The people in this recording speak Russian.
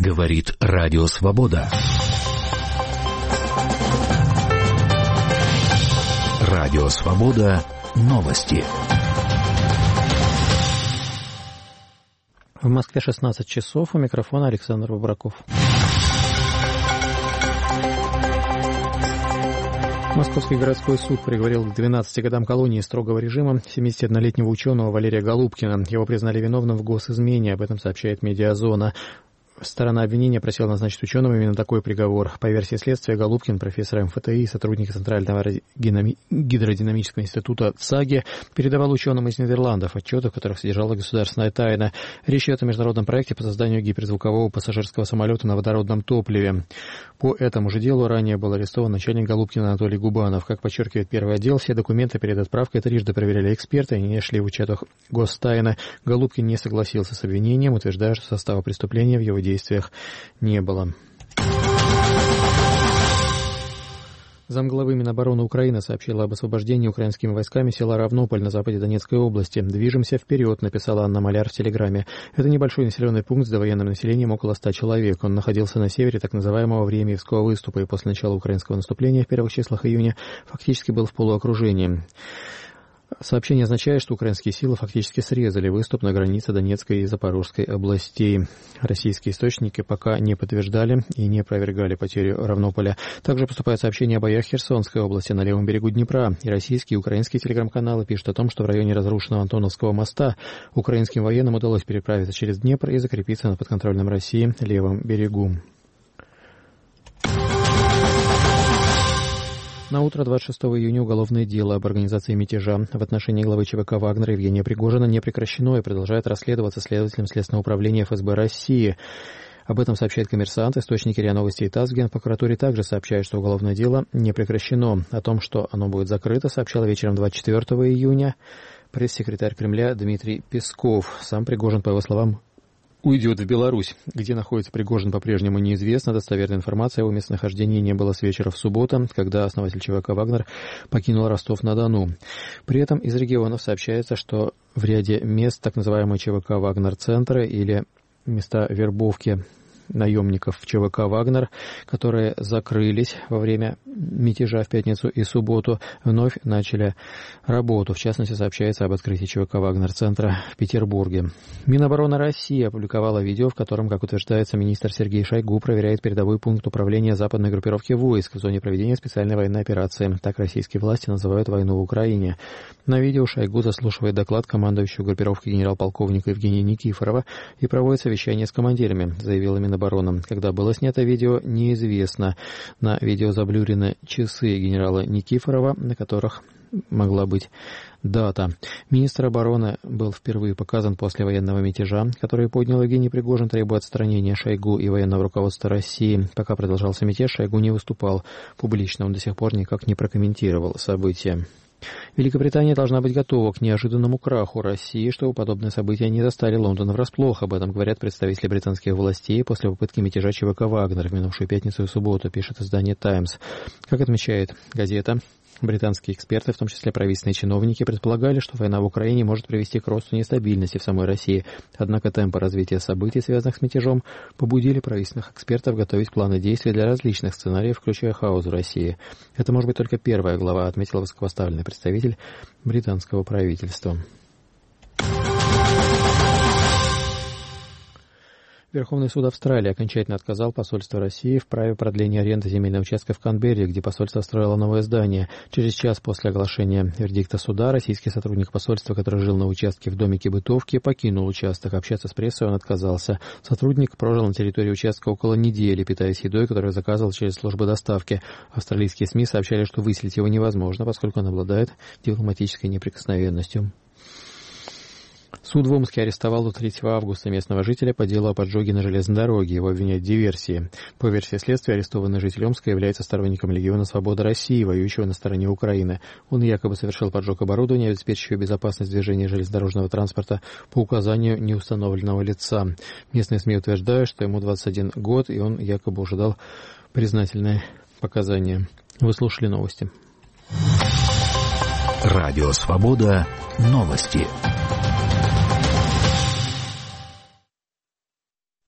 Говорит Радио Свобода. Радио Свобода. Новости. В Москве 16 часов. У микрофона Александр Бобраков. Московский городской суд приговорил к 12 годам колонии строгого режима 71-летнего ученого Валерия Голубкина. Его признали виновным в госизмене, об этом сообщает «Медиазона». Сторона обвинения просила назначить ученого именно такой приговор. По версии следствия, Голубкин, профессор МФТИ и сотрудник Центрального гидродинамического института ЦАГИ, передавал ученым из Нидерландов отчеты, в которых содержалась государственная тайна. Речь идет о международном проекте по созданию гиперзвукового пассажирского самолета на водородном топливе. По этому же делу ранее был арестован начальник Голубкина Анатолий Губанов. Как подчеркивает первый отдел, все документы перед отправкой трижды проверяли эксперты, они не шли в учетах гостайны. Голубкин не согласился с обвинением, утверждая, что состава преступления в его действиях не было. Замглавы Минобороны Украины сообщила об освобождении украинскими войсками села Равнополь на западе Донецкой области. «Движемся вперед», написала Анна Маляр в Телеграме. Это небольшой населенный пункт с довоенным населением около 100 человек. Он находился на севере так называемого Времиевского выступа и после начала украинского наступления в первых числах июня фактически был в полуокружении. Сообщение означает, что украинские силы фактически срезали выступ на границе Донецкой и Запорожской областей. Российские источники пока не подтверждали и не опровергали потерю Равнополя. Также поступают сообщения о боях в Херсонской области на левом берегу Днепра. И российские и украинские телеграм-каналы пишут о том, что в районе разрушенного Антоновского моста украинским военным удалось переправиться через Днепр и закрепиться на подконтрольном России левом берегу. На утро 26 июня уголовное дело об организации мятежа в отношении главы ЧВК «Вагнер» Евгения Пригожина не прекращено и продолжает расследоваться следователем Следственного управления ФСБ России. Об этом сообщает «Коммерсант». Источники РИА Новости и ТАСС в Генпрокуратуре также сообщают, что уголовное дело не прекращено. О том, что оно будет закрыто, сообщал вечером 24 июня пресс-секретарь Кремля Дмитрий Песков. Сам Пригожин, по его словам, уйдет в Беларусь. Где находится Пригожин, по-прежнему неизвестно. Достоверной информации о его местонахождении не было с вечера в субботу, когда основатель ЧВК «Вагнер» покинул Ростов-на-Дону. При этом из регионов сообщается, что в ряде мест так называемые ЧВК «Вагнер-центры» или места вербовки наемников в ЧВК «Вагнер», которые закрылись во время мятежа в пятницу и субботу, вновь начали работу. В частности, сообщается об открытии ЧВК «Вагнер-центра» в Петербурге. Минобороны России опубликовала видео, в котором, как утверждается, министр Сергей Шойгу проверяет передовой пункт управления западной группировки войск в зоне проведения специальной военной операции. Так российские власти называют войну в Украине. На видео Шойгу заслушивает доклад командующего группировки генерал-полковника Евгения Никифорова и проводит совещание с командирами, заявила Минобороны. Когда было снято видео, неизвестно. На видео заблюрены часы генерала Никифорова, на которых могла быть дата. Министр обороны был впервые показан после военного мятежа, который поднял Евгений Пригожин, требуя отстранения Шойгу и военного руководства России. Пока продолжался мятеж, Шойгу не выступал публично. Он до сих пор никак не прокомментировал события. Великобритания должна быть готова к неожиданному краху России, чтобы подобные события не застали Лондон врасплох. Об этом говорят представители британских властей после попытки мятежа ЧВК «Вагнер» в минувшую пятницу и субботу, пишет издание «Таймс». Как отмечает газета, британские эксперты, в том числе правительственные чиновники, предполагали, что война в Украине может привести к росту нестабильности в самой России. Однако темпы развития событий, связанных с мятежом, побудили правительственных экспертов готовить планы действий для различных сценариев, включая хаос в России. Это может быть только первая глава, отметил высокопоставленный представитель британского правительства. Верховный суд Австралии окончательно отказал посольству России в праве продления аренды земельного участка в Канберре, где посольство строило новое здание. Через час после оглашения вердикта суда российский сотрудник посольства, который жил на участке в домике бытовки, покинул участок. Общаться с прессой он отказался. Сотрудник прожил на территории участка около недели, питаясь едой, которую заказывал через службы доставки. Австралийские СМИ сообщали, что выселить его невозможно, поскольку он обладает дипломатической неприкосновенностью. Суд в Омске арестовал до 3 августа местного жителя по делу о поджоге на железной дороге. Его обвиняют в диверсии. По версии следствия, арестованный житель Омска является сторонником Легиона Свободы России, воюющего на стороне Украины. Он якобы совершил поджог оборудования, обеспечивающего безопасность движения железнодорожного транспорта по указанию неустановленного лица. Местные СМИ утверждают, что ему 21 год, и он якобы уже дал признательные показания. Вы слушали новости. Радио Свобода. Новости.